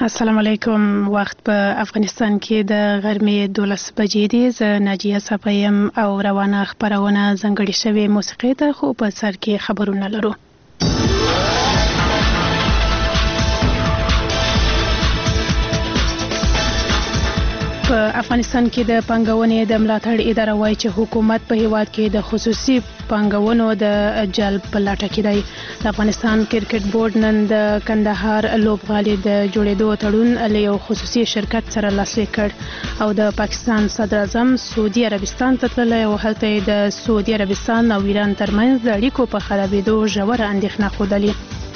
السلام علیکم. وخت په افغانستان کې د غرمې 12 بجې دی. زه ناجیه صفایم او روانه خبرونه ځانګړې شوې موسیقي ته خو په سر کې خبرونه لرو. په افغانستان کې د پانګونې د ملاتړ اداره وایي چې حکومت په هیواد کې د خصوصي پانګونو د جلب په لټه کې دی. د افغانستان کرکټ بورډ نن د کندهار لوبغالي د جوړېدو تړون له یو خصوصي شرکت سره لاسلیک کړ او د پاکستان صدر اعظم سعودي عربستان ته تللی او هلته د سعودي عربستان او ایران ترمنځ د اړیکو په خرابېدو ژوره اندېښنه ښودلې.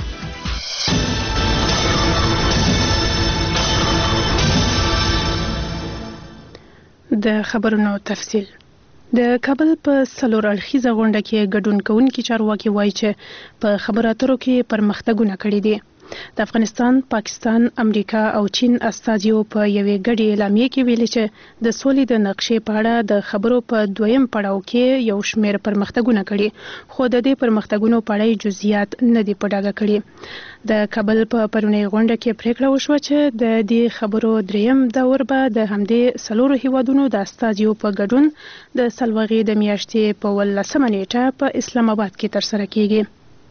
د خبرونو تفصیل. د کابل په څلور اړخیزه غونډه کې ګډون کوونکي چارواکي وایي چې په خبرو اترو کې پرمختګونه کړي دي. د افغانستان، پاکستان، امریکا او چین استازیو په یوې ګډې اعلامیې کې ویلي چې د سولې د نقشې په اړه د خبرو په دویم پړاو کې یو شمېر پرمختګونه کړي، خو د دې پرمختګونو په اړه جزئیات نه دي په ډاګه کړي. د کابل په پرونۍ غونډه کې پریکړه وشوه چې د دې خبرو دریم دور به د همدې څلورو هیوادونو د استازیو په ګډون د سلوغې د میاشتې په 18 نیټه په اسلام آباد کې ترسره کیږي.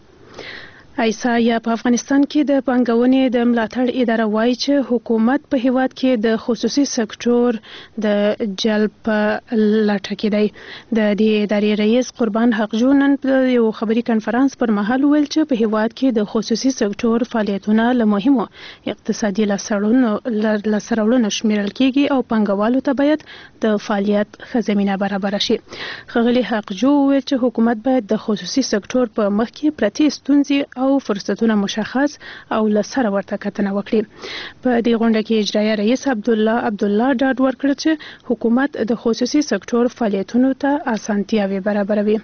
ایسا یا په افغانستان کې د پانګونې د ملاتړ اداره وایي چې حکومت په هیواد کې د خصوصي سکتور د جلب په لټه کې دی. د دې ادارې رئیس قربان حقجو نن په یو خبري کنفرانس پر مهال ویل چې په هیواد کې د خصوصي سکتور فعالیتونه له مهمو اقتصادي لاسته شمیرل کیږي او پانګوالو ته باید د فعالیت ښه زمینه برابره شي. ښاغلي حقجو ویل چې حکومت باید د خصوصي سکتور په مخ کې پرتې ستونزې او فرصتونه مشخص او له سره ورته کتنه وکړي. په دې غونډه کې اجرایه رئیس عبدالله ډاډ ورکړ چې حکومت د خصوصي سکتور فعالیتونو ته اسانتیاوې برابروي.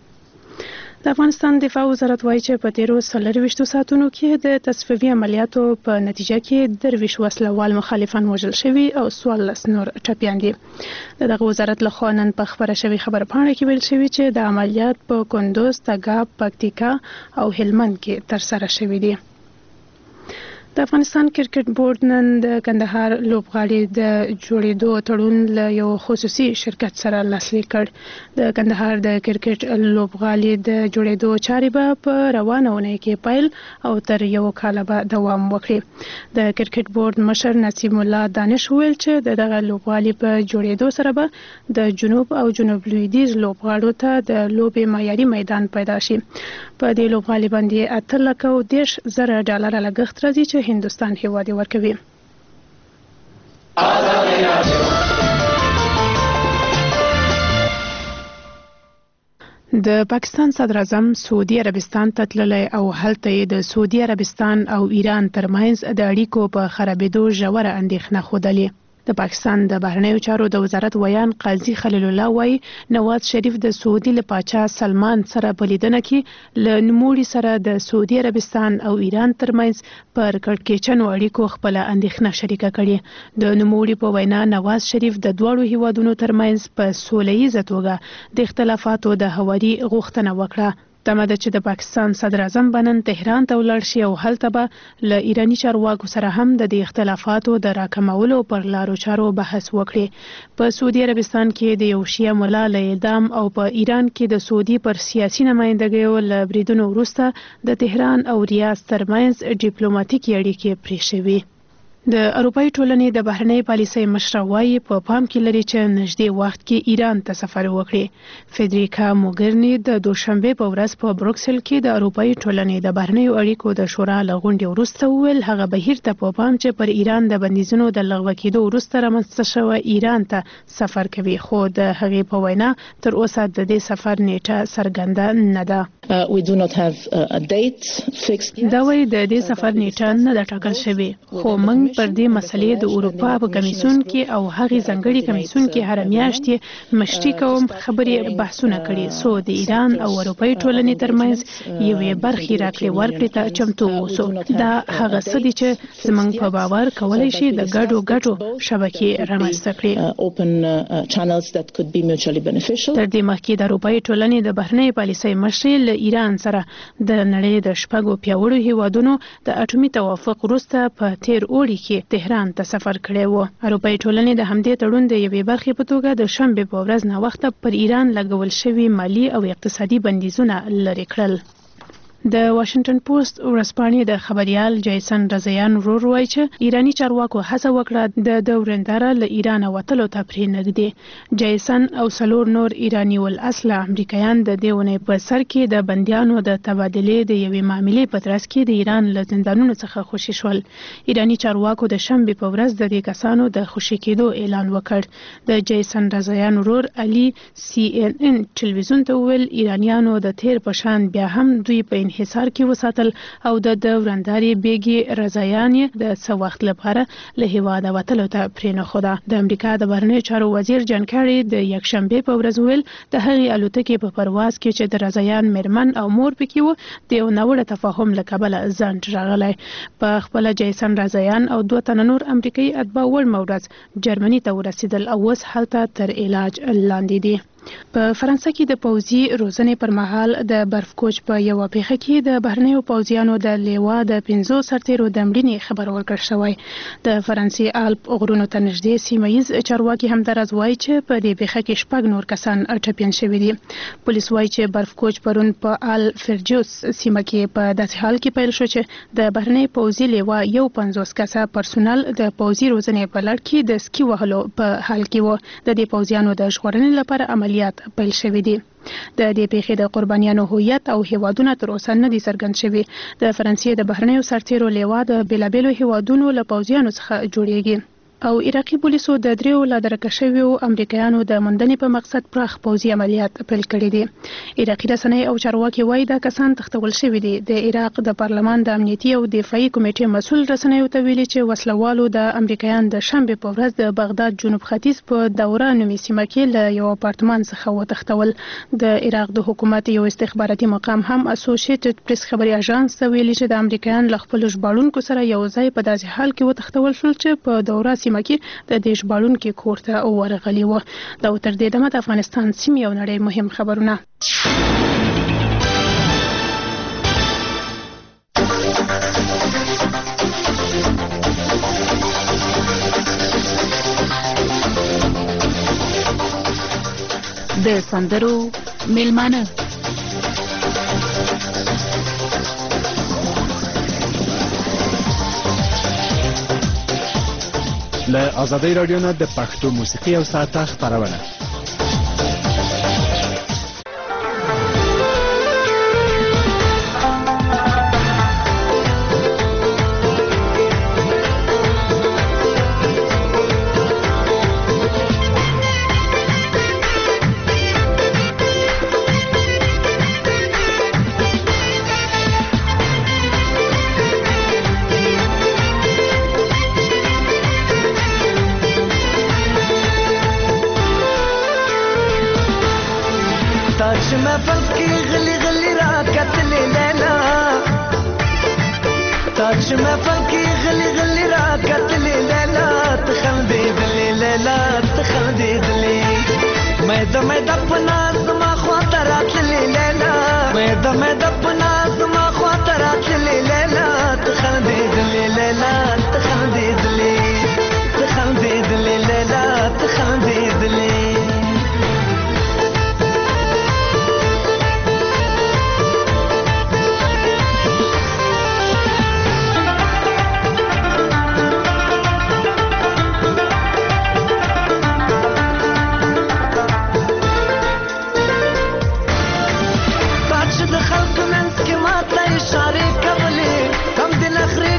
د افغانستان دفاع وزارت وایي چې په تیرو 24 ساعتونو کې د تصفیوي عملیاتو په نتیجه کې 23 وسلوال مخالفان وژل شوي او 14 نور ټپیان دي. دغه وزارت له خوا نن په خبره شوې خبرپاڼه کې ویل شوي چې د عملیات په کندوز، تګاب، پکتیکا او هلمند کې ترسره شوي دي. د افغانستان کرکټ بورډ نن د کندهار لوبغالي د جوړېدو تړون له یو خصوصي شرکت سره لاسلیک کړ. د کندهار د کرکټ لوبغالي د جوړېدو چارې به په روانه اونۍ کې پیل او تر یو کال به دوام وکړي. د کرکټ بورډ مشر نسیم الله دانش ویل چې دغه لوبغالي په جوړېدو سره به د جنوب او جنوب لویدیځ لوبغاړو ته د لوبې معیاري میدان پیدا شي. په دې لوبغالي باندې 8,10,000 ډالر لګښت راځي چې هندوستان هیواد ورکوي. د پاکستان صدر اعظم سعودي عربستان ته تللی او هلته د سعودي عربستان او ایران ترمنځ د اړیکو په خرابېدو ژوره اندېښنه ښودلې. د پاکستان د بهرنیو چارو د وزارت ویان قاضي خلیل الله وایي نواز شریف د سعودي له پاچا سلمان سره په لیدنه کې له نوموړي سره د سعودي عربستان او ایران ترمنځ پر کړکېچنو اړیکو خپله اندېښنه شریکه کړې. د نوموړي په وینا نواز شریف د دواړو هیوادونو ترمنځ په سوله ییزه توګه د اختلافاتو د هواري غوښتنه وکړه. تمه ده چې د پاکستان صدر اعظم به نن تهران ته ولاړ شي او هلته به له ایراني چارواکو سره هم د دې اختلافاتو د راکمولو پر لارو چارو بحث وکړي. په سعودي عربستان کې د یو شیعه ملا له اعدام او په ایران کې د سعودي پر سیاسي نمایندګیو له بریدونو وروسته د تهران او ریاض ترمنځ ډیپلوماټیکي اړیکې پرې شوي. د اروپایي ټولنې د بهرنۍ پالیسۍ مشره وایي په پام کې لري چې نږدې وخت کې ایران ته سفر وکړي. فدریکا موګرني د دوشنبه په ورځ په بروکسل کې د اروپایي ټولنې د بهرنیو اړیکو د شورا له غونډې وروسته وویل هغه بهیر ته په پام چې پر ایران د بندیزونو د لغوه کېدو وروسته رامنځته شوی ایران ته سفر کوي، خو د هغې په وینا تر اوسه د دې سفر نیټه څرګنده نه ده. دا وایي د دې سفر نیټه نه ده ټاکل شوې، خو موږ پر دې مسلې د اروپا په کمیسیون کې او هغې ځانګړي کمیسیون کې هره میاشت مشتي کوم خبرې بحثونه کړي څو د ایران او اروپایي ټولنې ترمنځ یوې برخې راکړې ورکړې ته چمتو اوسو. دا هغه څه دي چې زموږ په باور کولی شي د ګډو شبکې رامنځته کړي. تر دې مخکې د اروپایي ټولنې د بهرنۍ پالیسۍ مشرې له ایران سره د نړۍ د شپږو پیاوړو هیوادونو د اټومي توافق وروسته په تیر اوړي کې تهران ته سفر کړی و. اروپایي ټولنې د همدې تړون د یوې برخې په توګه د شنبې په ورځ ناوخته پر ایران لګول شوي مالی او اقتصادي بندیزونه لرې کړل. د واشنگټن پوسټ ورځپاڼې د خبريال جیسن رضایان ورور وایي چې ایرانی چارواکو هڅه وکړه د ورنداره له ایران وتلو ته پرې نږدې. جیسن او څلور نور ایرانی ول اصله امریکایان د دې ونې په سر کې د بندیانو د تبادلې د یوې معاملې په ترڅ کې د ایران له زندانونو څخه خوشي شول. ایرانی چارواکو د شنبې په ورځ د دې کسانو د خوشي کېدو اعلان وکړ. د جیسن رضایان ورور علي CNN ټلویزیون ته ویل ایرانیانو د تیر په شان بیا هم دوی په انحصار کې وساتل او د ورنداري بیګي رضایان د څه وخت لپاره له هیواده وتلو ته پرې نه خوده. د امریکا د بهرنیو چارو وزیر جان کاری د یکشنبه په ورځ ویل د هغې الوتکې په پرواز کې چې د رضایان میرمن او مور پکې و د یو ناوړه تفاهم له کبله ځنډ راغلی. په خپل جیسن رضایان او دوه تنه نور امریکایي اتباع وړمه ورځ جرمني ته ورسېدل او اوس هلته تر علاج لاندې دي. په فرانسه کې د پوځي روزنې پر مهال د برف کوچ په یو پیښه کې د بهرنیو پوځیانو د لیوا د 15 سرتیرو د مړینې خبر ورکړ شوی. د فرانسې آلپ غرونو ته نږدې سیمه ییز چارواکي همدارز وایي چې په دې پیښه کې 6 نور کسان ټپیان شوي دي. پولیس وایي چې برف کوچ پرون په آل فرجوس سیمه کې په داسې حال کې پیل شو چې د بهرنۍ پوځي لیوا یو 50 کسه پرسونل د پوځي روزنې په لړ کې د سکی وهلو په حال کې و. د دې پوځیانو د ژغورنې لپاره عملیات پیل شوی دی. د دې پیښې د قربانیانو هویت او هیوادونه تر اوسه نه دي څرګند شوي. د فرانسې د بهرنیو سرتیرو لیوا د بیلابیلو هیوادونو له پوځیانو څخه جوړیږي او عراقي پولیسو د دریو لا درکه شویو امریکایانو د موندنې په مقصد پراخ پوځي عملیات پیل کړي دي. عراقي رسنۍ او چارواکي وایي دا کسان تښتول شوي دي. د عراق د پارلمان د امنیتي او دفاعي کمیټې مسؤل رسنیو ته ویلي چې وسلوالو د امریکایان د شنبې په ورځ د بغداد جنوب ختیځ په دوره نومي سیمه کې له یو اپارتمان څخه وتښتول. د عراق د حکومت یو استخباراتي مقام هم اسوسییټډ پریس خبري اژانس ته ویلي چې د امریکایان له خپل ژباړونکو سره یو ځای په داسې حال کې وتښتول شول چې په دوره سیمه کې د دې ژباړونکي کور ته ورغلي و. دا تر دې دمه د افغانستان سیمې او نړۍ مهم خبرونه. د سندرو میلمانه له آزادۍ رادیو نه د پښتو موسیقي او ساعته خپرونه. خلق منس کې ماته اشاره کولې کم دل اخري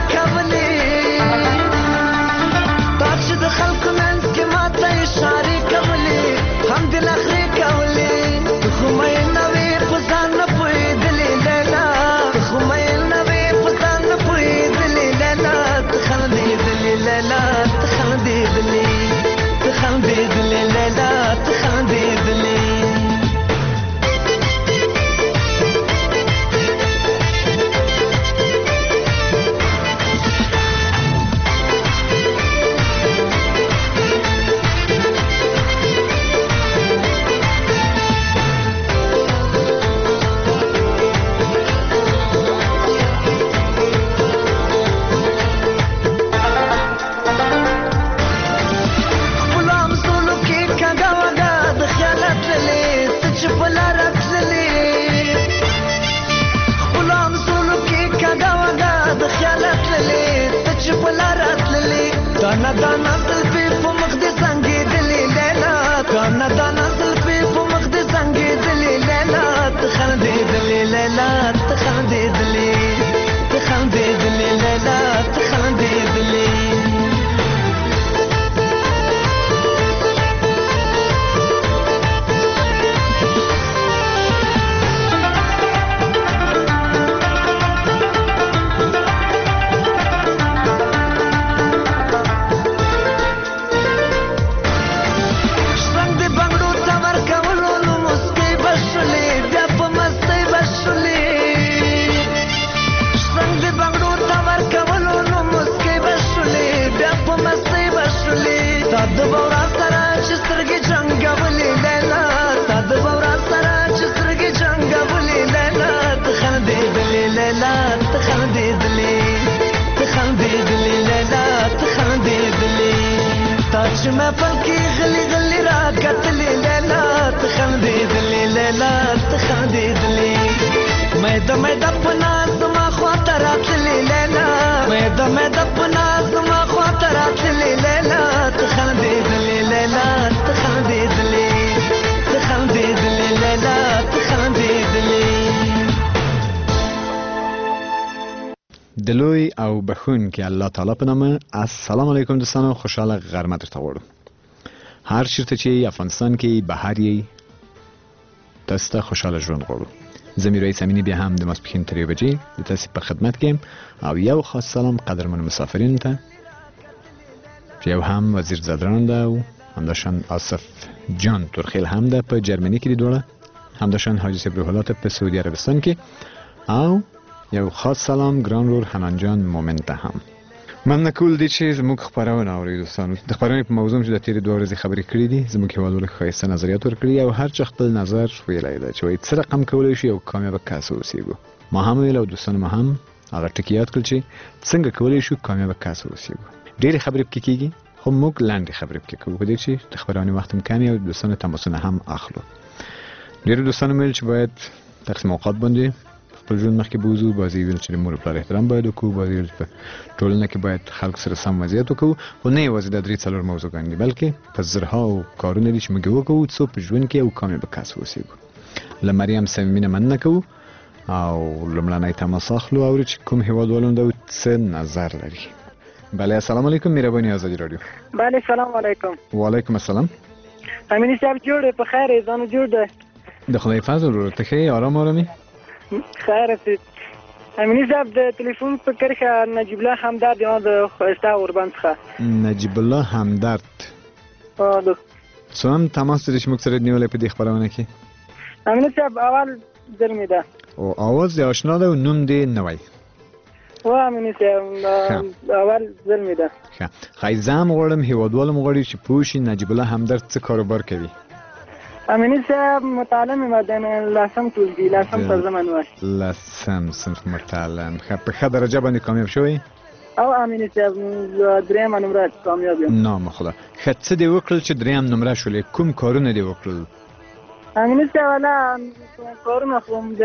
کانا دا نسل پی په مخ دې څنګه دلی لیلا کانا دا نسل پی په مخ دې څنګه دلی لیلا ته خندې دلی لیلا ته خندې دلی ته خندې دلی لیلا ته خندې دلی چې ما پلکی غلی غلی را کتلې لیلا ته خندېدلې لیلا ته خندېدلې مې د پناز ما خواته راتلې لیلا مې د پناز ما خواته راتلې لیلا ته خندېدلې لیلا ته خندېدلې ته خندېدلې لیلا ته خندېدلې د لوی او بخونکي الله تعالی په نامه. السلام علیکم دوستانو، خوشاله غرمه درته غواړم. هر چیرته چې افغانستان کې بهر یې تاسو ته خوشاله ژوند غواړو. زه میر رئیس امینی بیا هم د ماسپښین تر 3 بجې د تاسو په خدمت کې او یو خاص سلام قدرمن مسافرینو ته چې یو هم وزیر زادران ده او همداشان آصف جان تورخیل هم ده په جرمني کې، دوړه همداشان حاجی صبر الله په سعودي عربستان کې، او یو خاص سلام ګران رور حنان جان مومن ته هم. مننه کول دي چې زموږ خبرونه اوري دوستانو. د خبرونې په موضوع چې د تیرې 2 ورځې خبرې کړې دي، زموږ هیوادوالو ښایسته نظریات ورکړي او هر چا خپل نظر ویلی دی چې وایي څه رقم کولی شي او کامیابه کس واوسېږو. ما هم ویل او دوستانو ما هم هغه ټکي یاد کړل چې څنګه کولی شو کامیابه کس واوسېږو. ډېرې خبرې پکې کېږي خو موږ لنډې خبرې پکې کوو په دې چې د خبرونې وخت هم کم او دوستانو تماسونه هم اخلو. ډېرو دوستانو ویل چې باید تقسیم اوقات باندې خپل ژوند مخکې بوځو، بعضې ویل چې د مور پلار احترام باید وکړو، بعضې ویل په ټولنه کې باید خلک سره سم وضعیت وکړو، خو نه یوازې دا 3-4 موضوعګان دي بلکې په زرهاو کارونه دي چې موږ وکړو څو په ژوند کې یو کامیابه کس واوسېږو. له مریم صمیمینه مننه کوو او لومړنی تماس اخلو اورو چې کوم هیوادوالو د څه نظر لري. بله السلام علیکم، مهرباني ازادي رادیو. بله سلام علیکم. وعلیکم السلام. امینی صاحب جوړ په خیر ځان جوړ ده؟ د خدای فضل ورو ته ښه آرام آرامي خیر است. امینی صاحب د ټلیفون په کرښه نجیب الله همدرد یا د خوستا اوربند څخه. نجیب الله همدرد څو هم تماس لري چې موږ سره نیولې په دې خبرونه کې؟ امینی صاحب اول ځل مې ده او اواز یې آشنا ده او نوم دې نوی. و امینی صاحب اول ځل مې ده. ښه ښایي زه هم غواړم هیوادوال هم غواړي چې پوه شي نجیب الله همدرد څه کاروبار کوي. امینی صاحب متعلم مدن لسم ټولګي لسم ترجمه نوښت لسم صنف متعلم. ښه په ښه درجه باندې کامیاب شوی؟ او امینی صاحب 3 نمره کامیاب یم. نام خدا. ښه څه دې وکړل چې 3 نمره شولې؟ کوم کارونه دې وکړل؟ امینی صاحب ولا کارونه خو د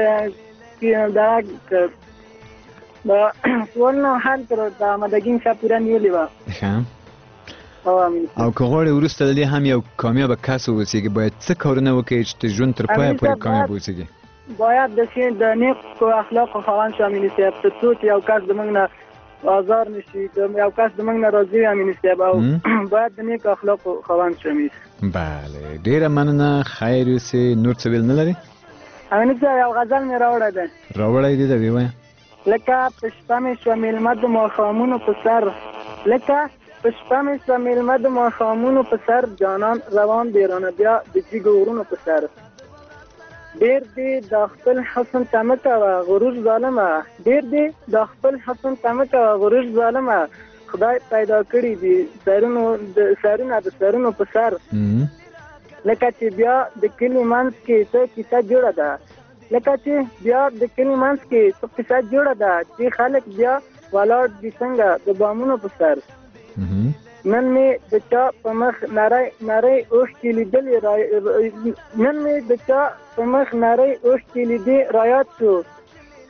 ټولنه حل تر د آمادګي څخه پوره نیولې وه. ښه او که غواړې وروسته د دې هم یو کامیابه کس واوسېږي باید څه کارونه وکړې چې د ژوند تر پایه پورې کامیاب واوسېږي؟ باید د نیکو اخلاقو خاوند شو امیني صاحب، تر څو چې یو کس زموږ نه آزار نشي، یو کس زموږ نه راضي وي امیني صاحب، او باید د نیکو اخلاقو خاوند شو امیني صاحب. بله ډېره مننه، خیر اوسې. نور څه ویل نه لرې؟ امیني صاحب یو غزل مې راوړی دی. راوړی دی؟ د ویې لکه په شپه مې شوه مېلمه د ماښامونو په سر، لکه په شپه مې شوه مېلمه د ماښامونو په سر، جانان روان دی رانه بیا د جګو غرونو په سر. ډېر دی د خپل حسن ته مه کوه غرور ظالمه، ډېر دی د خپل حسن ته مه کوه غرور ظالمه، خدای پیدا کړي دي سرونه د سرونو په سر. لکه چې بیا د کلي منځ کې څه کیسه جوړه ده، لکه چې بیا د کلي منځ کې څه کیسه جوړه ده، چې خلک بیا ولاړ دي څنګه د بامونو په سر. نن مې د چا په مخ نری اوښکې لیدلې، نن مې د چا په مخ نری اوښکې لیدې رایاد شو،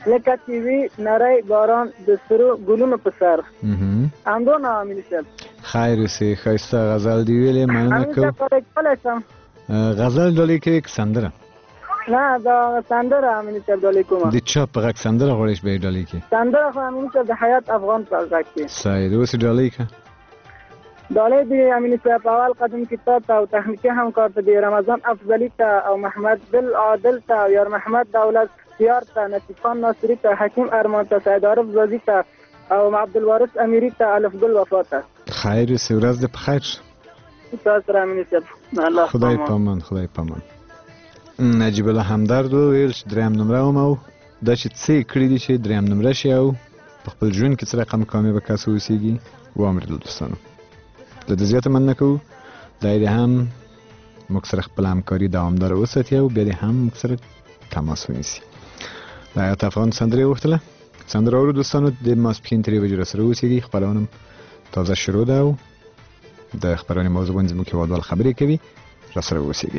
لکه چې وی نری باران د سرو ګلونو په سر. همدونه امین صاحب. خیر اوسې، ښایسته غزل دی ویلې، مننه امین کوم. صاحب کولی شم غزل ډالۍ کوي که سندره؟ نه دا سندره امین صاحب ډالۍ کومه. د چا په غږ سندره غواړئ چې به یې ډالۍ کړي؟ سندره خو امین صاحب د حیات افغان په غږ کې. صحیح ده، اوس یې ډالۍ کړه. ډالۍ دی امین صاحب اول قدم کتاب ته او تخنیکي همکار ته دی رمضان افضلی ته او محمد دل عادل ته او یار محمد دولت سیار ته، نصیب خان ناصری ته، حکیم ارمان ته، سید عارف زازی ته او عبدالوارث امیری ته، الف گل وفا ته. خیر اوسې، ورځ دې په خیر. تاسو سره امین صاحب. الله خدای پامان، خدای پامان. نجیب الله همدرد وویل چې دریم نمره وم او دا چې څه یې کړي دي چې دریم نمره شي او په خپل ژوند کې څه رقم کامیابه کس واوسېږي. واورېدل دوستانو، له ده زیاته مننه کوو. دا یې هم موږ سره خپله همکاري دوامداره وساتي او بیا دې هم موږ سره تماس ونیسي. د حیات افغان سندره یې غوښتله. سندره اورو دوستانو، د ماسپښین 3 بجې راسره اوسېږي. خپرونه هم تازه شروع ده او د خپرونې موضوع باندې زموږ هېوادوال خبرې کوي. راسره اوسېږئ.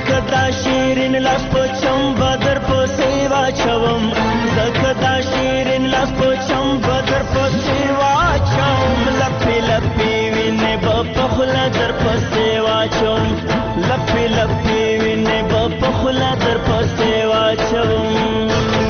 زکه دا شیرین لاس په چم بدر په سیوا چوم زکه دا شیرین لاس په چم بدر په سیوا چوم لپی لپی وینې په خله در په سیوا چوم لپی لپی وینې په خله در په سیوا چوم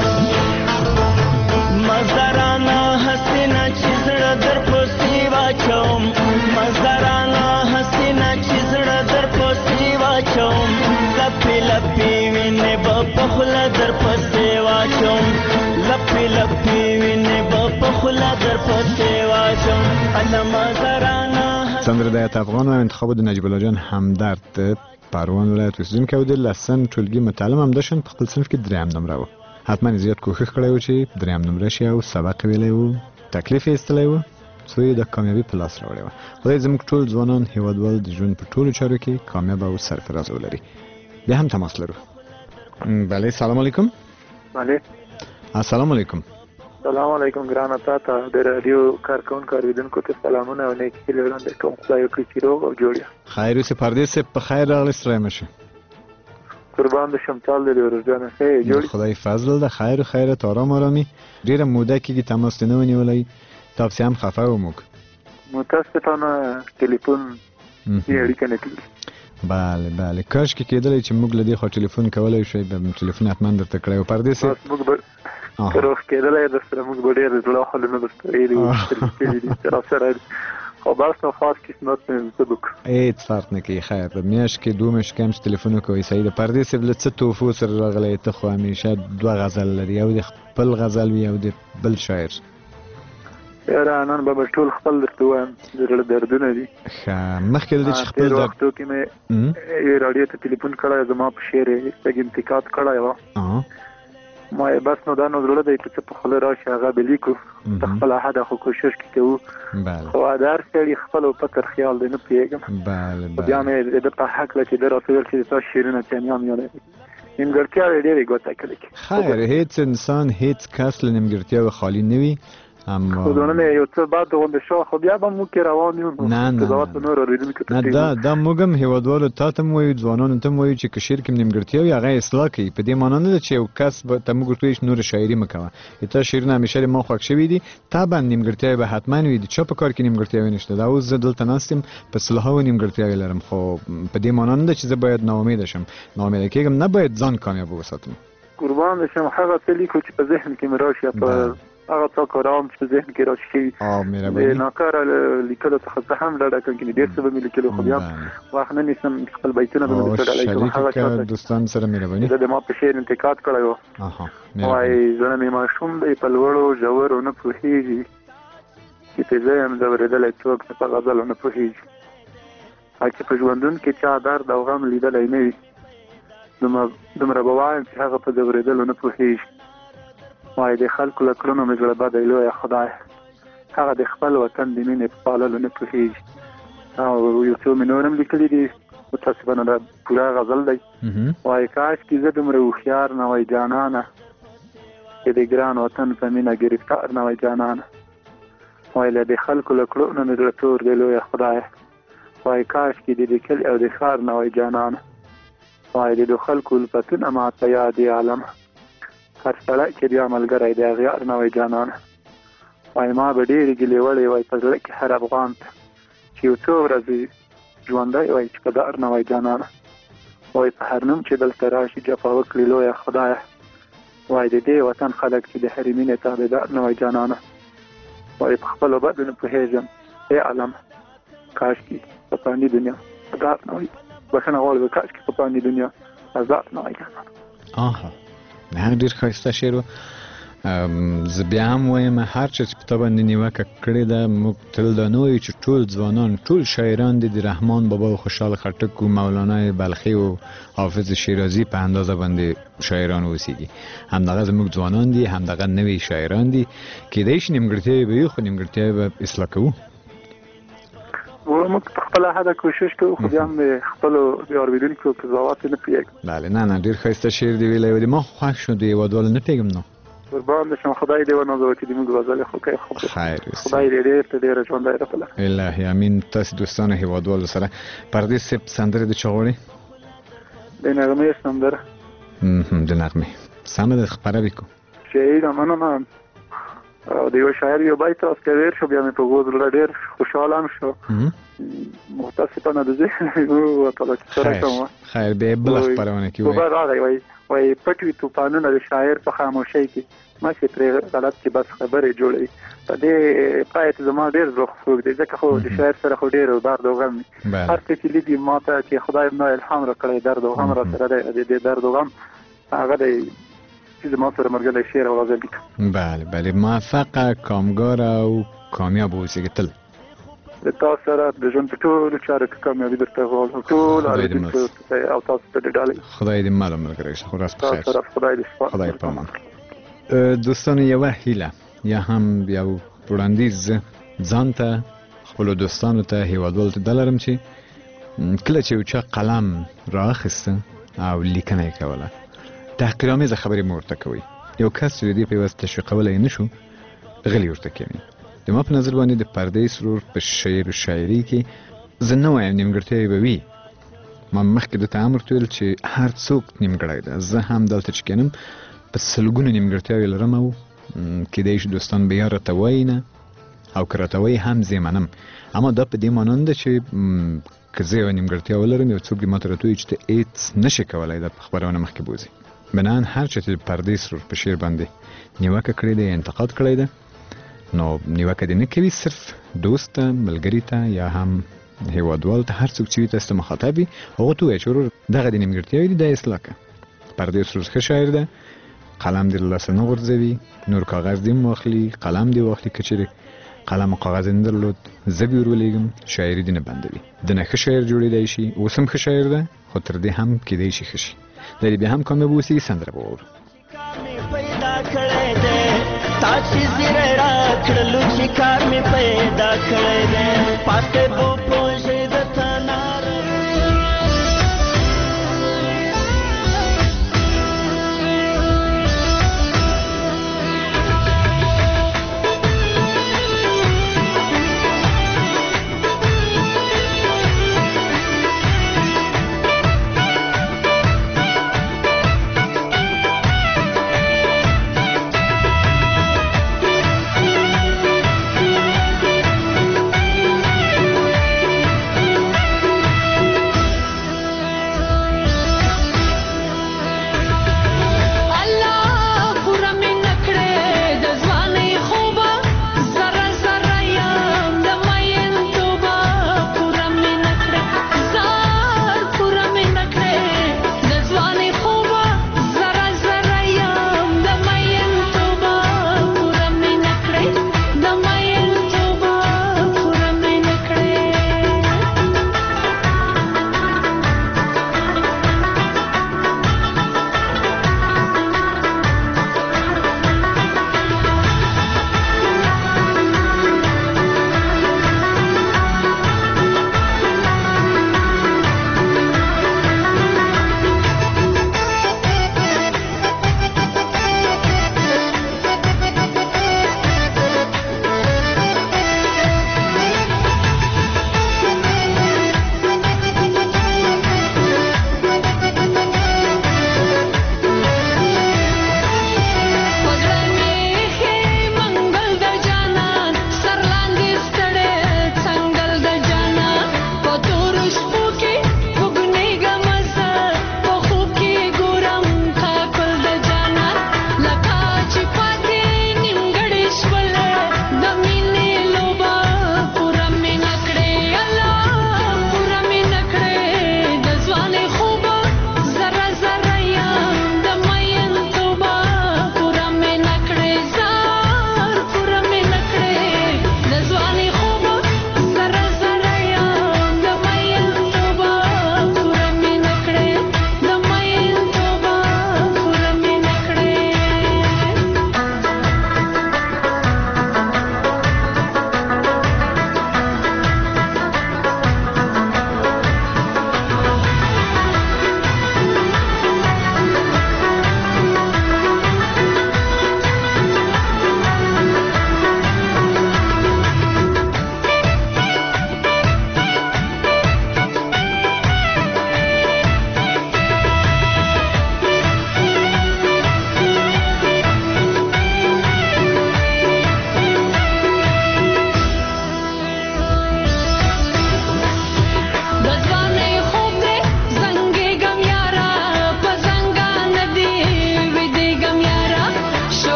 مزدارانه حسینه چې زړه در په سیوا چوم مزدارانه حسینه چې زړه در په سیوا چوم لپی لپی وینې په خله در په سیوا چوم لپی لپی وینې په خله در په سیوا چوم الله مزدارانه سندره د افغان و انتخاب د نجیب الله جان همدرد پروان ولایت اوسیدونکی او د لسن ټولګي متعلم هم داشتن په خپل صنف کې دریم نمره و حتما زیات کوښښ کړی و چې دریم نمره شي او سبق ویلی و تکلیف یې ایستلی و څو یې د کامیابي په لاس راوړی و خدای زموږ ټول ځوانان هیوادوال د ژوند په ټولو چارو کې کامیاب او سرفراز ولري بیا هم تماس لرو بله سلام علیکم بله السلام علیکم سلام علیکم ګرانه تاته د رادیو کارکونکو اوریدونکو ته سلامونه او نیکی هیلې وړاندې کوم خدای وکړي چې روغ او جوړ یې خیر اوسې پردیس صاحب په خیر راغلئ ستړی مه شئ قربان د شمتال دی ورځانه ښه جوړ خدای فضل ده خیر و خیرت آرام آرامی ډیره موده کېږي تماس دې نه ونیولی تاسې هم خفه و موږ متاسفانه ټلیفون یې اړیکه نه کېږي بله بله کاشکې کېدلی چې موږ له دې خوا ټلیفون کولی شوی به ټلیفون حتما درته کړی و پردیس صاحب موږ به که روغ کېدلی در سره موږ به ډېر زړه حالونه درته ویلي وو کړي دي چې راسره خو بس نو خاص قسمت مې زه وکړو هېڅ فرق نه کوي خیر په میاشت کې 2 میاشتې کې هم چې تلیفون وکوئ صحیح ده پردیس صاحب له څه تحفو سره راغلی ته خو همیشه 2 غزل لري یو د خپل غزل وي او د بل شاعر یاره نن به ټول خپل درته ووایم د زړه دردونه دي ښه مخکې له دې چې خپل تېر وختو کې مې راډیو ته ټلیفون کړی زما په شعر یې لږ انتقاد کړی وه ما یې بس نو دا نو زړه دی چې څه په خوله راشي هغه به لیکو د خپله حده خو کوشش کې کوو خو د هر سړي خپل فکر خیال دی نه پوهېږم خو بیا مې د ده په هکله چې ده راته ویل چې ستا شعرونه چندان یادوي نیمګړتیاوې ډېرې ګوته کړې خیر هېڅ انسان هېڅ کس له نیمګړتیاوې خالي نه وي خو دونه یو څه بعد غونډه شو خو بیا به موږ کې روان یو قضاوت په نورو اورېدونکو ته نه دا موږ هم هیوادوالو ته هم وایو ځوانانو ته هم وایو چې که شعر کې نیمګړتیاوې هغه اصلاح کوي په دې معنا نه ده چې یو کس به ته موږ ورته وایو نور شاعري مه کوه تا شعرونه همیشه ما خوښ شوي دي طبعا نیمګړتیاوې به حتما وي د چا په کار کې نیمګړتیاوې نشته دا اوس زه دلته ناست یم په سلهاوو نیمګړتیاوې لرم خو په دې معنا نه ده چې زه باید ناامیده شم ناامیده کېږم نه باید ځان کامیاب وساتم قربان شم هغه څه لیکو چې په ذهن کې مې راشي په هغه څه کارام چې په ذهن کې راشي د ناکاره لیکلو څخه زه هم ډډه کوم چې ډېر څه به مې لیکلو خو بیا وخت نه نیسم خپل بیتونه به مې ډډه کوم هغه چاته دوستان سره مهرباني د ما په شعر انتقاد کړی و وایي زړه مې ماشوم دی په لوړو ژورو نه پوهېږي چې په زه یم ځورېدلی څوک نه په غزلو نه پوهېږي چې په ژوندون کې چا درد او غم لیدلی نه وي دومره به وایم چې هغه په ځورېدلو نه پوهېږي وایي د خلکو له کړنو مې زړه بدی لویه خدای هغه د خپل وطن د مینې په پاللو نه پوهېږي او یو څو مې نور هم لیکلي دي متاسفانه دا پوره غزل دی وایي کاشکې زه دومره هوښیار نه وای جانانه چې د ګران وطن په مینه ګرفتار نه وای جانانه وایي له د خلکو له کړنو مې زړه تور دی لویه خدای وایي کاشکې د کلي او د ښار نه وای جانانه وایي د خلکو الفتونه ماته یاد عالمه هر سړی چې بیا ملګری دی اغیار نه وای جانانه وایي ما به ډېرې ګیلې وړې وای په زړه کې هر افغان ته چې یو څو ورځې ژوندی وای چې قدر نه وای جانانه وایي په هر نوم چې دلته راشي جفا وکړي لویه خدایه وایي د دې وطن خلک چې د هرې مینې تابعدار نه وای جانانه وایي په خپلو بدو نه پوهېږم ای عالمه کاشکې په فاني دنیا قدر نه وای بخښنه غواړم کاشکې په فاني دنیا آزاد نه وای جانانه نه ډېر ښایسته شعر و زه بیا هم وایم هر چا چې په تا باندې نیوکه کړې ده موږ تل دا نه وایو چې ټول ځوانان ټول شاعران دي د رحمان بابا او خوشحال خټک و مولانا بلخي و حافظ شیرازي په اندازه باندې شاعران اوسېږي همدغه زموږ ځوانان دي همدغه نوي شاعران دي کېدای شي نیمګړتیاوې به وي خو نیمګړتیاوې به اصلاح کوو موږ په خپله حده کوشش کوو خو بیا هم د خپلو اورېدونکو قضاوت نه پوهېږم بله نه ډېر ښایسته شعر دې ویلی و د ما خوښ شو د هېوادوالو نه پوهېږم نو قربان شم خدای دې ونازوي چې زموږ غزلې خو کوي خیر خدای دې ډېر ته ډېره ژوندی راپله الهي امین تاسې دوستانو هېوادوالو سره پردیس صاحب سندرې د چا غواړئ د نغمې سندره د نغمې سمه ده خبره وکړو چې مننه او د یو شاعر یو بیت راستویر شو بیا مې په غوږ ډېر خوشحاله هم شو متاسفانه د ذهن وطلع سره کوم خیر به بل خبرونه کې وای راغی وای پټوي توپانونه د شاعر په خاموشۍ کې ما چې پرې غلط کې بس خبرې جوړي په دې پایت زما ډېر زړه خوږ دی ځکه خو د شاعر سره خو ډېر درد او غم هر څه چې لیدي ما ته چې خدای مې الهام راکړی درد او غم را سره دی د درد او غم هغه دی چې زما سره مرګ له شعر او غزل لیکم بله موفق کامگار او کامیاب اوسئ تل د تاسو سره د ژوند په ټولو چارو کې کامیابي درته غواړم ټول او تاسو ته ډالۍ خدای دې مال ملګری شه خو راست بخیر خدای دې خدای په امان دوستان یو هیله یا هم یو وړاندیز ځان ته خپل دوستانو ته هیوادوالو ته دلرم چې کله چې یو چا قلم راخسته او لیکنه یې کوله تحقیرآمیزه خبرې مو ورته کوي یو کس چې دې په واسطه تشویقولی نه شو غلی ورته کوي د ما په نظر باندې د پردې سرور په شعر او شاعري کې زه نه وایم نیمګړتیاوې به وي ما مخکې درته امر ویل چې هر څوک نیمګړی ده زه هم دلته چې کینم په سلګونو نیمګړتیاوې لرم او کیدای شي دوستان بیا راته وایي نه او که راته وایي هم زه یې منم اما دا په دې مانا نه ده چې که زه یوه نیمګړتیا ولرم یو څوک دې ما ته راته وایي چې ته هېڅ نشې کولی دا په خپرونه مخکې بوځي بنان هر چا چې د پردې سرور په شعر باندې نیوکه کړې ده یا انتقاد کړی ده نو نیوکه دې نه کوي صرف دوست ته ملګري ته یا هم هیوادوال ته هر څوک چې وي تاسو ته مخاطب وي هغه ته وایي چې ورور دغه دې نیمګړتیاوې دي دا اصلاح کړه پردې سرور ښه شاعر ده قلم دې له لاسه نه غورځوي نور کاغذ دې هم واخلي قلم دې واخلي که چېرې قلم او کاغذ یې نه درلود زه به یې ورولېږم شاعري دې نه بندوي د نه ښه شاعر جوړېدی شي اوس هم ښه شاعر ده خو تر دې هم کېدی شي ښه شي دا دې بیا هم کامیاب اوسي سندره به واورو تا چې زیره راکړلو چې کار مې پیدا کړی دی پاتې بو پوژې د تنار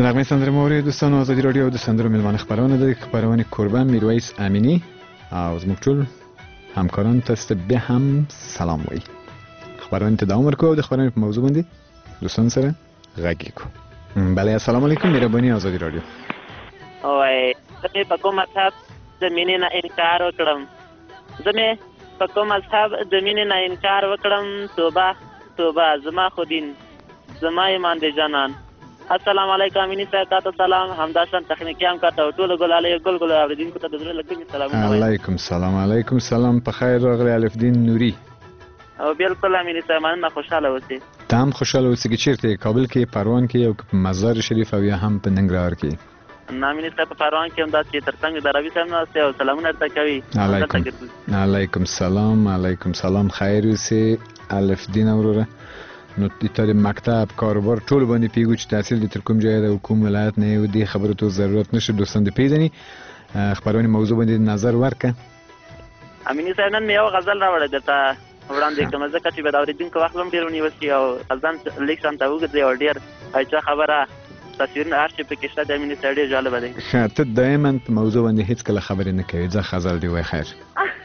نغمه سندره مورد دوستان آزادی رادیو د سندرو ملمان خبرونه د خبرونه قربان میرویس امینی او زموږ ټول همکاران ته به هم سلام وایي. خبرونه ته دوام ورکوو او د خبرونه په موضوع باندې دوستان سره غږی کو. بله السلام علیکم مهرباني آزادی رادیو. وای زه په کوم مذهب د مینې نه انکار وکړم توبه توبه زما خو دین زما ایمان دی جانان. السلام علیکم امینی صاحب تاسو سلام همداشان تخنیکی هم کاته ټول ګلالي ګل اوریدونکو ته د زړه لکه سلام علیکم سلام په خیر راغلی الف دین نوری. او بالکل امینی صاحب من خوشاله اوسئ. تام خوشاله اوسئ چې چیرته کابل کې پروان کې او مزار شریف او یا هم په ننګرهار کې. نامینی صاحب په پروان کې هم دا چې ترڅنګ د روي صاحب ناست او سلامونه درته کوي. علیکم سلام خیر اوسئ الف دین وروره. نو د مکتب کاروبار ټول باندې پیګو چې تحصیل د تر کوم ځای د حکومت ولایت نه یو دی خبره تو ضرورت نشه دوستان د پیژني خبرونه موضوع باندې نظر ورکه. امینی صاحب نن یو غزل راوړل درته وړاندې کوم ځکه چې به دا اوریدونکو وخت هم ډیر ونیوسي او ځان لیک شان ته وګرځي او ډیر اچھا خبره تصویرونه هر شي پکې شته د امینی صاحب ډیر جالب دی. ته دایما په موضوع باندې هیڅ کله خبرې نه کوي ځکه غزل دی وای خیر.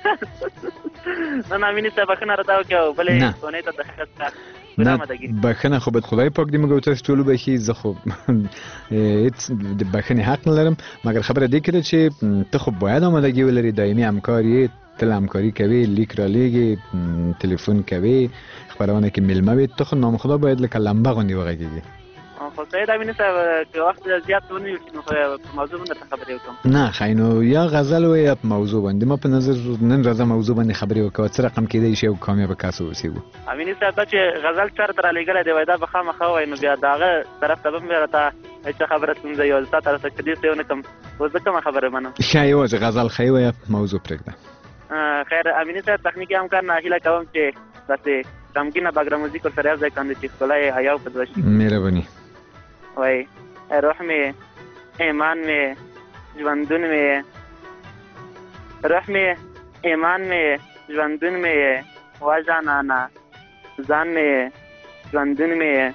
نه امینی صاحب کنه راځو کې بلې کونه ته دخل نه بخنه خو بد خدای پاک دې موږ تاسو ټول به شي زه خو هیڅ د بخنه حق نه لرم مګر خبره دې کړه چې ته خو باید آمادګي ولري دایمي همکاري تل همکاری کوي لیک را لېږي تلیفون کوي خبرونه کې ملمه وي ته خو نام خدا باید لکه لمبه غوندي وغږیږي. خو سید امینی صاحب که وخت زیات ونه یو نو په موضوع باندې خبرې وکم. نه خاینو یا غزل و یا موضوع باندې ما په نظر نن راځه موضوع باندې خبرې وکړو څه رقم کېدای شي او کامیاب کس اوسېږو. امینی صاحب چې غزل چر تر لګره دی وای دا به خامخا وای نو بیا داغه طرف ته به راته هیڅ خبره څنګه یو ځا طرف ته کدي څه ونه کوم وځه کوم خبره منم. شایو غزل خی و یا موضوع پرېږده. خیر امینی صاحب تخنیکی همکار نه هیله کوم چې تاسو تمکینه باګرام موزیک ور سره ځای کاندي چې خلای حیا په دوشي. مهرباني. وای روح میں ایمان میں ژوندون میں روح میں ایمان میں ژوندون میں واجانانا ځان میں ژوندون میں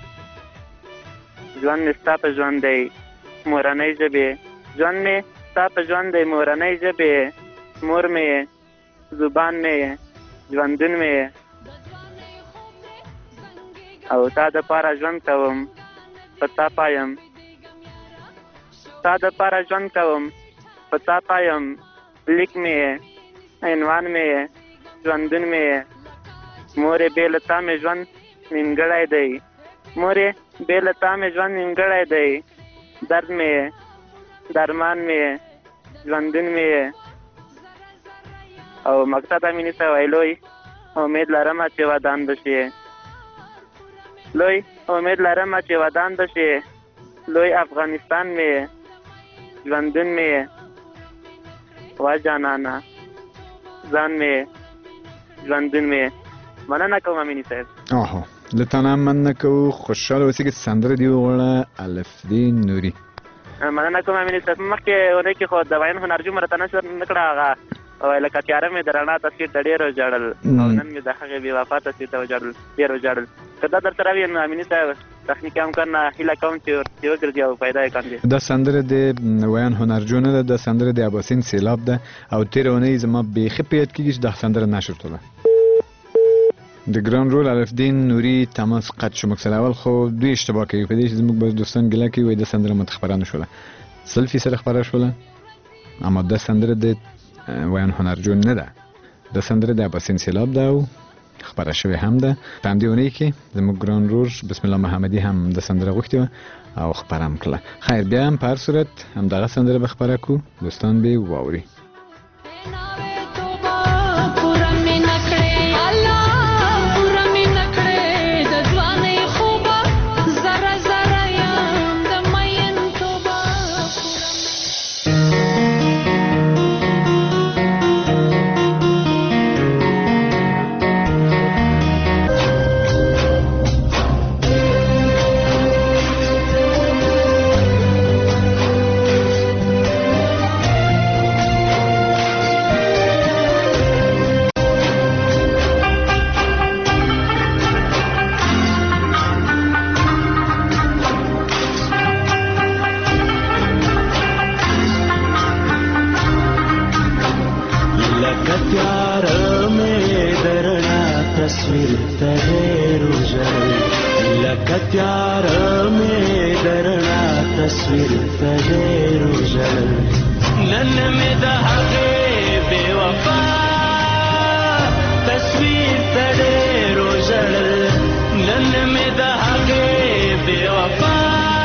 ژوند میں ستا په ژوند دی مورنۍ ژبې ژوند میں ستا په ژوند دی مورنۍ ژبې مور میں زبان میں ژوندون میں او تا د پاره ژوند کوم پتا پایم تا د پاره ژوند کوم پتا پایم لیک میں عنوان میں ژوندون میں مورې بې له تا مې ژوند نیمګړی دی مورې بې له تا مې ژوند نیمګړی دی درد میں درمان میں ژوندون میں او مقصد امینی صاحب لوی امید لرم چې ودان بشي لوی امید لرم چې ودان بشي لوی افغانستان میں ژوندون میں واجانانا ځان میں ژوندون میں مننه کوم امینی صاحب. اوه لته مننه کوم خوشاله اوسئ چې سندره دی وړه الف دین نوری. مننه کوم امینی صاحب مخکې ونه کې خو د وین هنرجو مرته نکړه هغه او لکه تیاره مې درانه تصویر ته ډېر وژړل او نن مې د هغې بې وفا تصویر ته وژړل ډېر وژړل که دا درسره وي نو امیني صاحب تخنیکي همکار نه هیله کوم چې وګرځي او پیدا یې کاندي. دا سندره د ویان هنرجو نه ده دا سندره د اباسین سیلاب ده او تېره اونۍ زما بیخي په یاد کېږي چې دا سندره نشر شوله. د ګران رول الف دین نوري تماس قطع شو مکسل اول خو دوی اشتباه کوي په دې چې زموږ به دوستان ګیله کوي وایي دا سندره ماته خپره نه شوله سلفي سره خپره شوله اما دا سندره د ویان هنرجو نه ده د سندره د اباسین سیلاب ده او خبره شوې هم ده په همدې اونۍ کې زموږ ګران رور بسم الله محمدي هم د سندره غوښتې وه او خپره هم کړله. خیر بیا هم په هر صورت همدغه سندره به خپره کړو دوستان به واوري. ته ډېر وژړل لکه تیاره مې د رڼا تصویر ته ډېر وژړل نن مې د هغې بې وفا تصویر ته ډېر وژړل نن مې د هغې بې وفا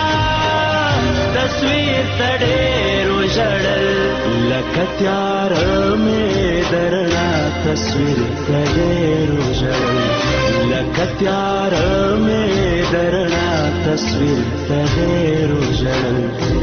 تصویر ته ډېر وژړل لکه تیاره مې د رڼا تصویر ته ډېر وژړل لکه تیاره مې د رڼا تصویر ته ډېر وژړل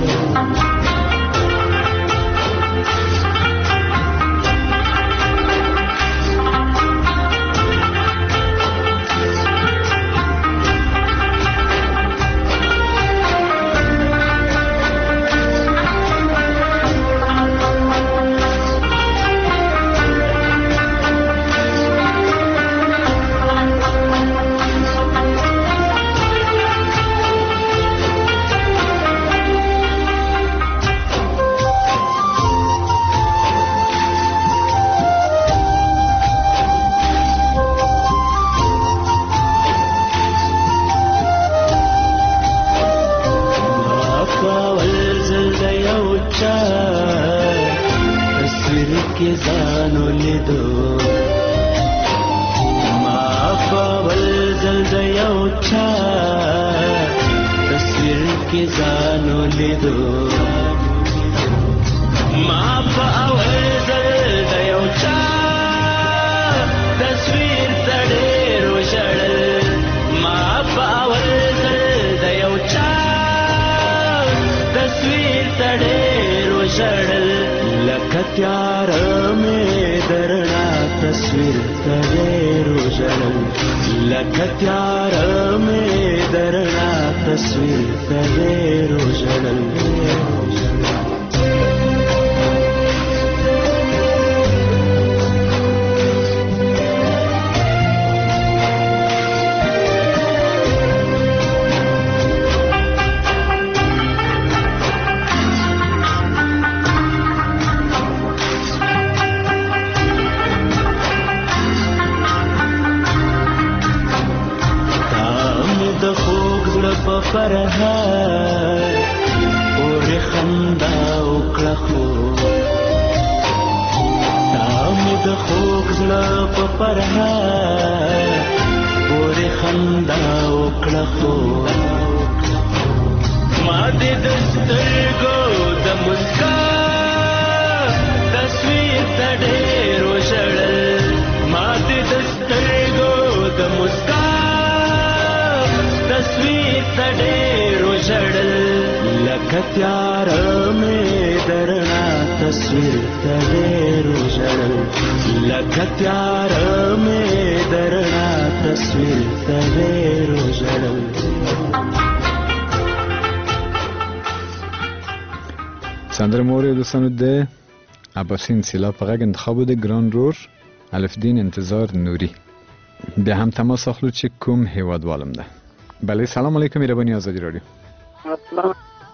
سندره مورد دوستانو ده عباسین سیلا په غږ انتخاب ده گران رور الفدین انتظار نوری بیا هم تماس اخلو چې کوم هیوادوالم ده بله سلام علیکم ایربانی آزادی رادیو سلام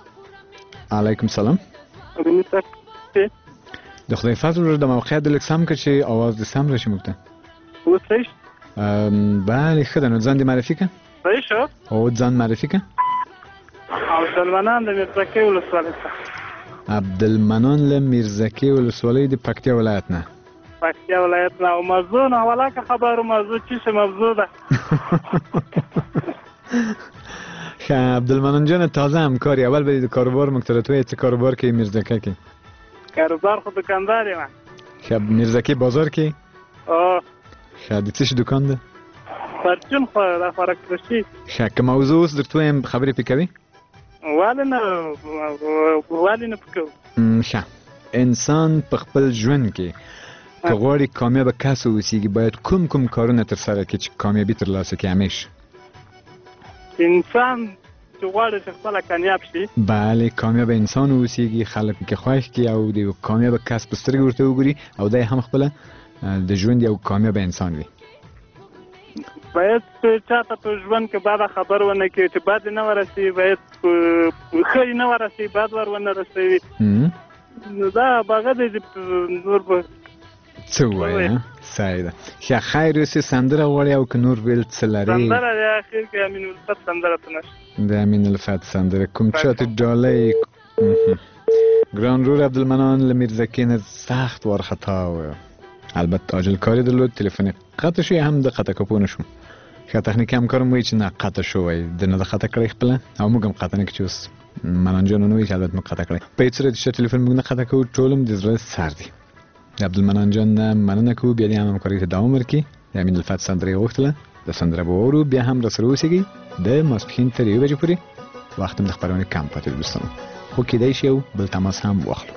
علیکم سلام د خدای فضل رو د موقعیت د لکسم که چې آواز د سم رشی مکته اوسیش بله خدا نو ځان دی معرفی که صحیح او ځان معرفی که عبدالمنان د میرزکې ولسوالۍ عبدالمنان له میرزکې ولسوالۍ د پکتیا ولایت نه پکتیا ولایت نه او موضوع نه ولاکه خبرو موضوع چې موضوع ده عبدالمنان جان تازه همکاری اول برید کاروبار مکترتوی چه کاروبار که میرزکه که کاروبار خود دکانداری من خب میرزکه بازار که خب چیش دکان ده پرچون خود فرق رشید که موضوع است در تویم خبری پیکوی والی نه پکو انسان په خپل ژوند کې که غواړي کامیاب کس اوسیږي باید کوم کارونه ترسره کړي چې کامیابی ترلاسه کړي همیشه انسان چې غواړي چې خپل کامیاب شي بله کامیاب انسان اوسیږي خلک کې خوښ کی او د کامیاب کس په سترګې ورته وګوري او دای هم خپل د ژوند یو کامیاب انسان وي باید چاته په ژوند کې بعد خبر ونه کړي چې بعد نه ورسي باید خیر نه ورسي بعد ور ونه رسوي نو دا باغه د نور په څه وایې سایده ښه خیر اوسې سندره غواړې او که نور بل څه لرې سندره د اخر کې امین الفت سندره ته نشته د امین الفت سندره کوم چاته ډالۍ ګران رور عبدالمنان له میرزکي نه سخت وارخطا و البته عاجل کاری درلود تلفن قطع شو هم د قطع کپو نشم ښه تخنیکي همکارم وایي چې نه قطع شو وایي د نه د قطع کړی خپله او موږ هم قطع نه کړو چې اوس منان جان نه وایي چې البته موږ قطع کړی په هېڅ صورت چې تلفن موږ نه قطع کوو ټول هم د زړه سر دي د عبدالمنان جان نه مننه کوو بیا دې هم همکارۍ ته دوام ورکړي د امین الفت سندره یې غوښتله د سندره به واورو بیا هم راسره اوسېږئ د ماسپښین تر 1 بجې پورې وخت هم د خپرونې کم پاتې دی دوستانو خو کېدای شي یو بل تماس هم واخلو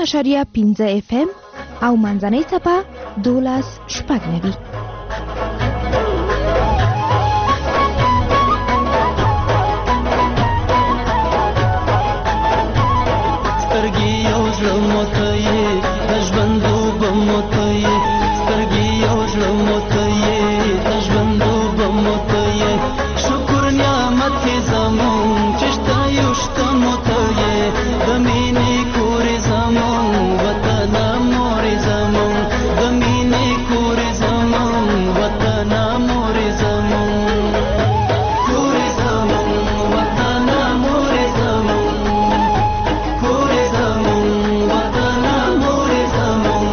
93.5 FM او منځنۍ څپه 12.9. سترګې یو زړه موته یې د ژوند اوبه موته یې سترګې یو زړه موته یې د ژوند اوبه موته یې شکر نعمت یې زمون چې شته یو شته موته یې د مینې کور یې زمون وطن مور یې زمون د مینې کور یې زمون وطن مور یې زمون کور یې زمون وطن مور یې زمون کور یې زمون وطن مور یې زمون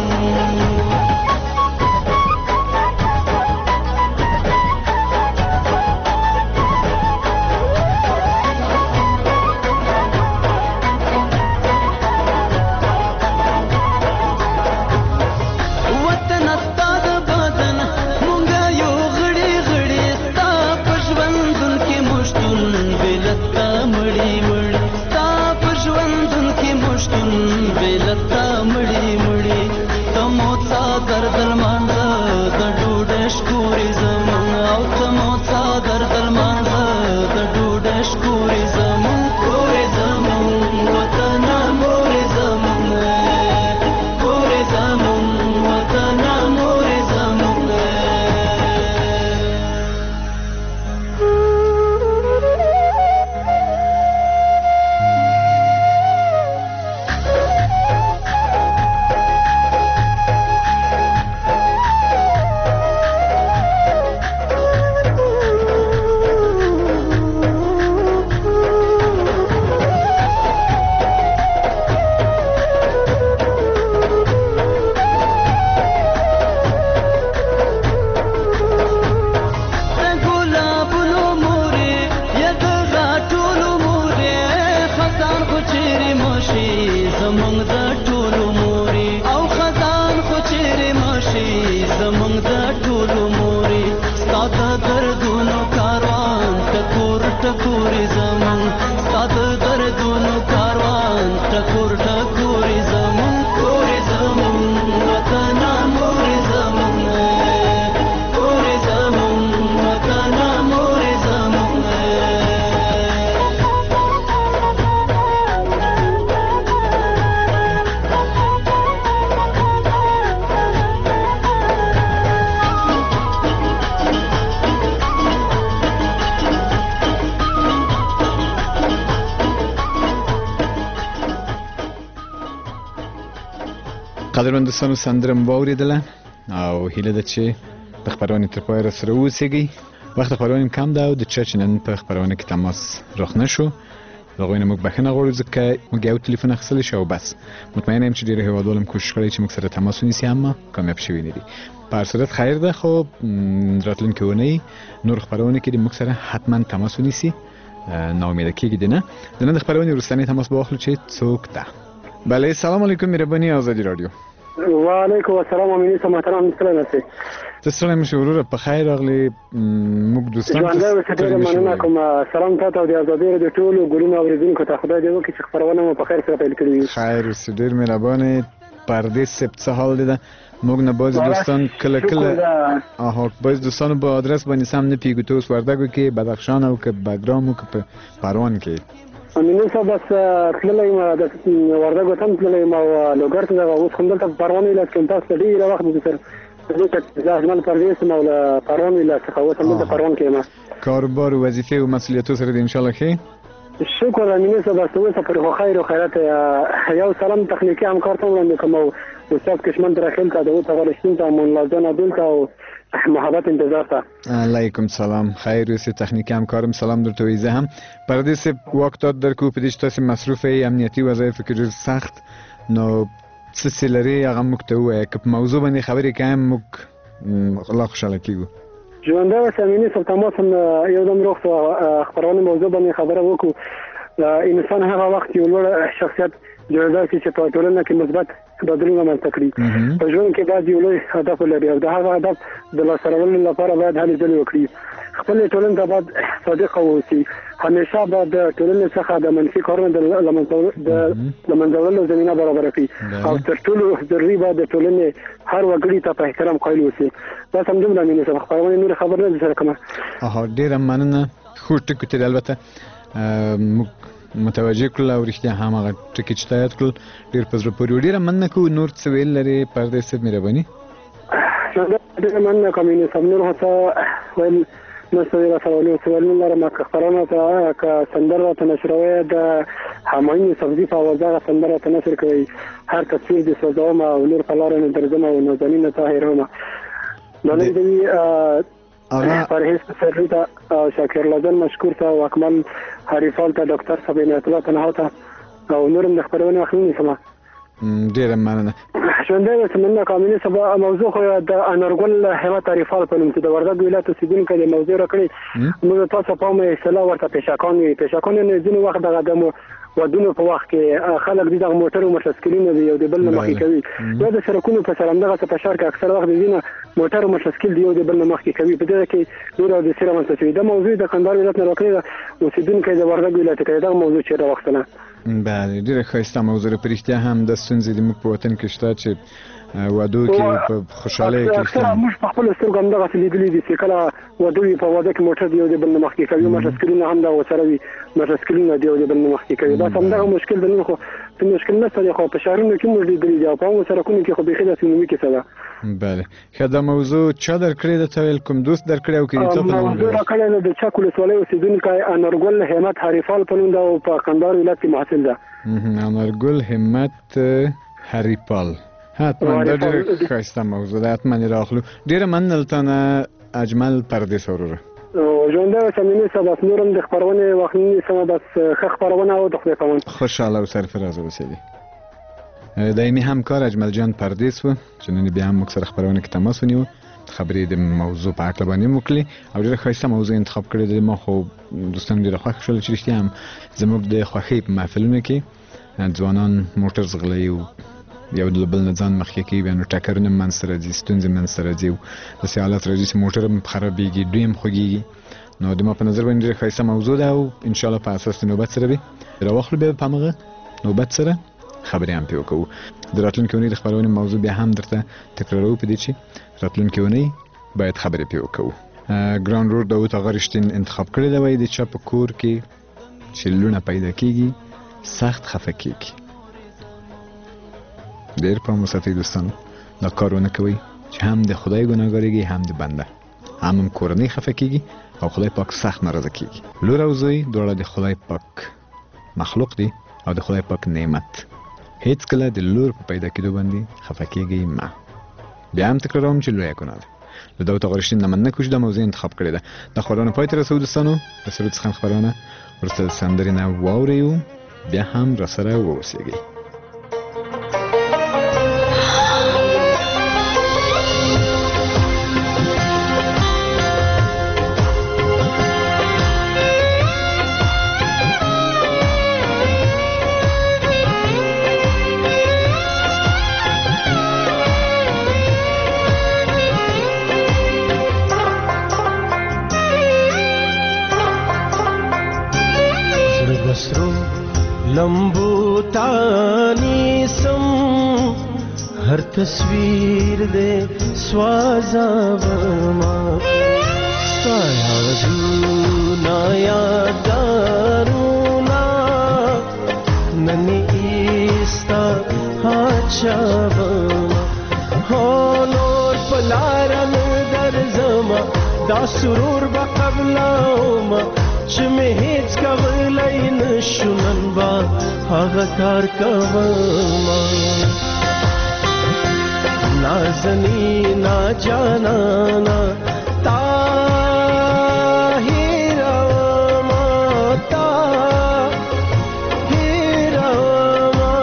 وطن ستا د بدن مونږه یو غړي غړي ستا په ژوندون کې مشتون بېلتا مړي مړي ستا په ژوندون کې مشتون بېلتا مړي مړي ته مو څادر د لمانځه د ډوډۍ شکورې زمون او ته مو څادر د لمانځه د ډوډۍ شکورې زمون کورې زمون وطن مورې زمون کورې زمون وطن مورې زمون د ګلابونو مورې یا د غاټولو مورې خزان خو چیرې مشي زمونږ د ټولو مورې او خزان خو چیرې مشي زمونږ د ټولو مورې ستا د دردونو کاروان ټکور ټکورې زمونږ ستا د دردونو کاروان ټکور ټکورې زمونږ کورې زمونږ وطن مورې زمونږ کورې زمونږ وطن مورې زمونږ قدرمن دوستانو سندره مو واورېدله او هیله ده چې د خپرونې تر پایه راسره واوسیږئ. وخت خپرونې کم ده او د چا چې نن په خپرونه کې تماس رخ نه شو د هغوی نه موږ بخښنه غواړو ځکه موږ یو تلیفون اخیستلی شو او بس مطمئنه یم چې ډېرو هېوادوالو هم کوشش کړی چې موږ سره تماس ونیسي اما کامیاب شوي نه دي. په هر صورت خیر ده خو راتلونکې اونۍ نور خپرونې کې د موږ سره حتما تماس ونیسي ناامیده کېږي نه. د نن د خپرونې وروستنی تماس به واخلو چې څوک ده. بله سلام علیکم مهرباني آزادی رادیو. وعلیکم السلام امینی محترم مثلا نسی تسلیم میشه وروره په خیر راغلی موږ دوستان ژوندی ډېره مننه کوم سلام تاسو او د آزادۍ رادیو ټولو ګلونو اوریدونکو ته خدای دې وکړي چې خپرونه مو په خیر سره پیل کړې وي. خیر اوسې ډېر مهربانې پردیس صاحب څه حال دی ده موږ نه باز دوستان کله کله باز دوستانو په آدرس باندې سم نه پیګو ته اوس وردګو کې بدخشان او که بګرام او که په پروان کې امینه صاحب بس تللی ما د وردګو ته تللی ما لوګر ته اوس هم دلته پروان ویل چې تاسو ډېر وخت مو سره چې ځاځمن پردیس ما ول پروان ویل څخه اوس هم د پروان کې ما کاروبار او وظیفه او مسئولیتو سره ان شاء الله خیر. شکر امینه صاحب تاسو ته پر خیر او خیرات یو سلام تخنیکی همکار ته وړاندې کوم او استاد کشمن درخیل ته د تغلشتون ته مون لازم عبدل ته او محبت انتظار ته. علیکم سلام خیر اوسې تخنیکی همکارم سلام درته وایي. زه هم پردیس وخت در کو په دې چې تاسو مصروف یې امنیتي وظایف کې ډېر سخت نو څه څه لري هغه موږ ته ووایه که په موضوع باندې خبرې کوم موږ الله خوشحاله کېږو. ژوندی اوسه امیني صاحب تماس هم یو دم روغ خپرونې موضوع باندې خبره وکړو. انسان هغه وخت یو لوړ شخصیت جوړېدای شي چې په ټولنه کې مثبت بدلون رامنځته کړي. په ژوند کې باید یو لوی هدف ولري او د هغه هدف د لاسته راوړلو لپاره باید هلې ځلې وکړي. خپل ټولنې ته باید صادق اوسي. همیشه باید د ټولنې څخه د منفي کارونو د لمنځه وړلو زمینه برابر کړي او تر ټولو ضروري باید د ټولنې هر وګړي ته په احترام قایل اوسي. دا سم دومره مینه سره خبرونه نور خبر نه سره کومه. ډیره مننه. خو ټکو ته البته متوجه کړل او رښتیا هم هغه ټکي چې تایید کړل ډیر په زړه پورې. ډیره مننه کوو. نور څه ویل لري پردیس صاحب مهرباني؟ ډیره مننه کوم نه سم نور هڅه ویل نسوي رسولو سوالونه لرم که خبرونه ته که سندره ته نشروي د همایون صفدي په وزاره سندره ته نشر کوي هر تصویر د سوزوم او نور په لار نه درځم او نازنین طاهرهم دلته دی پرهیز سرریتا شاکر لازم مشکور ته واکمن حریفال ته ډاکټر صبین اطلاع تنها ته او نورم د خبرونه اخلي سما. ډیره مننه. ژوندۍ وسمنه کاملي سبا موضوع خو د انرګل همت تعریفال په نوم چې د وردګ ولایت اوسیدونکو د موضوع راکړي موږ تاسو په مې اصطلاح ورته پېشاکان نه ځینې وخت دغه د ودونو په وخت کې خلک د موټر او موټرسکلینو دی یو د بل نه مخکې کوي. دا د سرکونو په سره دغه په شهر کې اکثر وخت دینه موټر او موټرسکل دی یو د بل نه مخکې کوي. په دې کې نور د سره منځ د موضوع د کندهار ولایت نه راکړي اوسیدونکو د وردګ ولایت کې دا موضوع چې راوښتنه. بله ډیره ښایسته موضوع. په رښتیا هم د ستونزې د موږ په وطن کې شته چې وادو کې په خوشحالۍ کې اکثر موږ په خپل سترګو هم دغه لیدلي دي چې کله وادو په واده کې موټر دی یو د بل نه مخکې کوي موټرسکلینه هم دا وسره وي موټرسکلینه دی یو د بل نه مخکې کوي. دا هم دغه مشکل د نور خو ته مشکل نه ستړي خو په شهرونو کې موږ لیدلي دي او په هغو سرکونو کې خو بېخي داسې عمومي کیسه ده. بله ښه دا موضوع چا درکړې ده ته ویل کوم دوست درکړی او که دې ته په نوم موضوع راکړی ده د چک ولسوالۍ اوسېدونکی انارګل همت حریفال په نوم ده او په کندهار ولایت کې محصل ده. انارګل همت حریفال حتما دا ډیره ښایسته موضوع ده. حتما یې راخلو. ډیره مننه له تا نه اجمل پردیس وروره. ژوندی اوسه صاحب بس نورم د خپرونې وخت نه نیسم بس ښه خپرونه او د خدای پامان. خوشحاله او سرفراز اوسېدي. دایمي همکار اجمل جان پردیس و چې نن بیا هم موږ سره خپرونه کې تماس ونیو خبرې د موضوع په اړه باندې وکړي او ډیره ښایسته موضوع انتخاب کړې ده. ما خو دوستان ډیره خوښ شول چې رښتیا هم زموږ د خوښۍ په محفلونو کې ځوانان موټر ځغلوي او یو د بل نه ځان مخکې کوي بیا نو ټکرونه منځته راځي ستونزې منځته راځي او داسې حالات راځي چې موټر هم خرابېږي دوی هم خوږېږي. نو د ما په نظر باندې ډېره ښایسته موضوع ده او انشاءالله په اساس د نوبت سره به راواخلو بیا په همغه نوبت سره خبرې هم پرې وکړو. د راتلونکې اونۍ د خپرونې موضوع بیا هم درته تکراروو په دې چې راتلونکې اونۍ باید خبرې پرې وکړو. ګران رور داود آغا رښتین انتخاب کړی دی وایي د چا په کور کې چې لونه پیدا کېږي سخت خفه کېږي. ډېر پام وساتئ دوستانو دا کار ونه کوئ چې هم د خدای ګناهګارېږي هم د بنده هم کورنۍ خفه کېږي او خدای پاک سخت ناراضه کېږي. لور او زوی دواړه د خدای پاک مخلوق دي او د خدای پاک نعمت. هیڅ کله د لور په پیدا کېدو باندې خفه کېږئ مه. بیا هم تکراروم چې لویه ګناه ده. له داود آغا رښتین نه مننه کوو چې دا موضوع انتخاب کړې ده. دا خپرونه پای ته رسوو دوستانو. د سرود څخه خپرونه وروسته د سندرې نه واورئ بیا هم راسره واوسېږئ. लंबू तानी सम हर तस्वीर दे स्वाजावमा साया दूना यादारूना ननी ईस्ता हाचावमा होनोर पलारन दरजमा دا سرور با قبلاوما چې مې هیڅ کولی نشو نن به هغه کار کوما نازنینا جانانا تا هیروما تا هیروما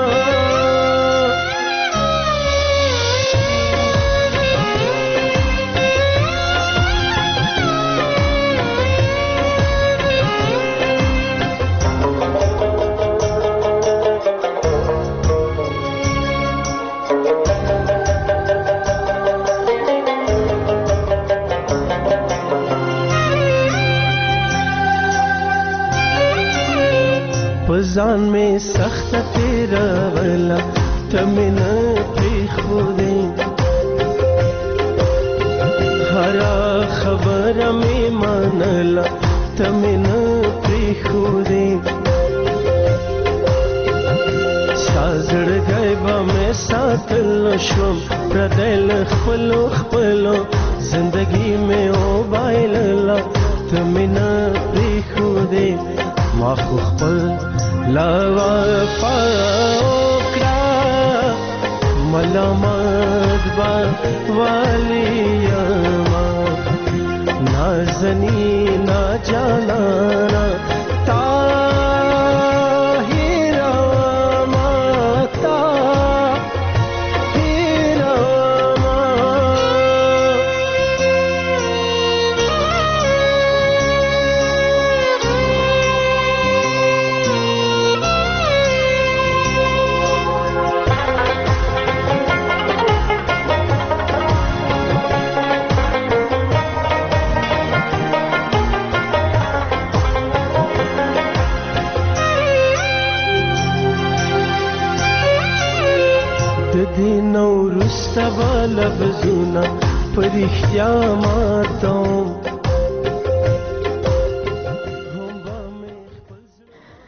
پزان میں سخت تیرا ولا تمنا پری خودی ہرا خبر میں مانلا تمنا پری خودی سازړ غیبا میں ساتل شوم پردل خپلو خپلو زندگی میں او بایللا تمنا پری خودی ما خو خپل لا وفا وکړه ملامت با والیا نازنی نا جانا طاهرا ماتا دینو رستا لفظونا پرختیا ماتوم